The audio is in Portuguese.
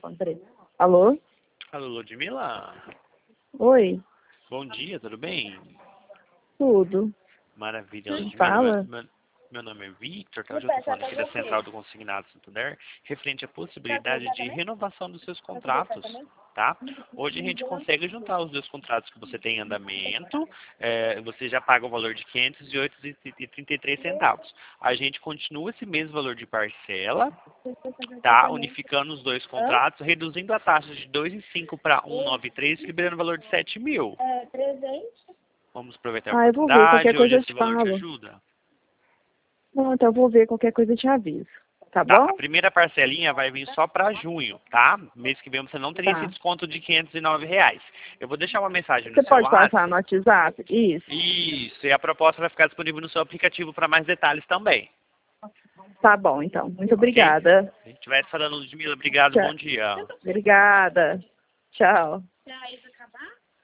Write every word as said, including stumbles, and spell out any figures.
telefone, peraí. Alô? Alô, Ludmila? Oi, Bom dia, tudo bem? tudo. Maravilha, Quem Ludmila. fala? Meu, meu, meu nome é Victor, tá? Hoje eu estou falando aqui da Central do Consignado Santander, referente à possibilidade de renovação dos seus contratos, tá? Hoje a gente consegue juntar os dois contratos que você tem em andamento, é, você já paga o valor de quinhentos e oito reais e trinta e três centavos. A gente continua esse mesmo valor de parcela, tá? Unificando os dois contratos, reduzindo a taxa de dois vírgula cinco para um vírgula noventa e três, liberando o valor de sete mil. Vamos aproveitar a Ah, eu vou ver, qualquer oportunidade, hoje coisa eu esse te valor te falo. ajuda. Não, então eu vou ver, qualquer coisa eu te aviso. Tá Tá, a bom? primeira parcelinha vai vir só para junho, tá? Mês que vem você não teria esse Tá. desconto de quinhentos e nove reais. Eu vou deixar uma mensagem no Você seu pode WhatsApp. passar no WhatsApp? Isso. Isso, e a proposta vai ficar disponível no seu aplicativo para mais detalhes também. Tá bom, então. Muito Ok? obrigada. Se a gente estiver falando, Ludmila, obrigado, Tchau. bom dia. Obrigada. Tchau.